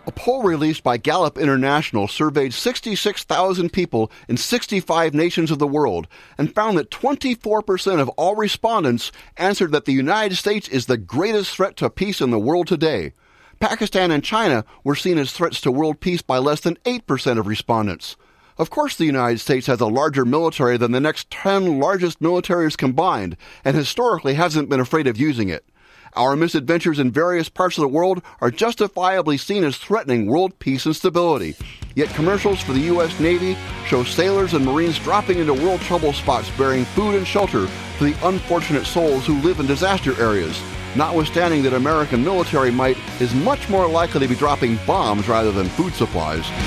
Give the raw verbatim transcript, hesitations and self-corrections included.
A poll released by Gallup International surveyed sixty-six thousand people in sixty-five nations of the world and found that twenty-four percent of all respondents answered that the United States is the greatest threat to peace in the world today. Pakistan and China were seen as threats to world peace by less than eight percent of respondents. Of course, the United States has a larger military than the next ten largest militaries combined, and historically hasn't been afraid of using it. Our misadventures in various parts of the world are justifiably seen as threatening world peace and stability. Yet commercials for the U S Navy show sailors and Marines dropping into world trouble spots bearing food and shelter for the unfortunate souls who live in disaster areas, notwithstanding that American military might is much more likely to be dropping bombs rather than food supplies.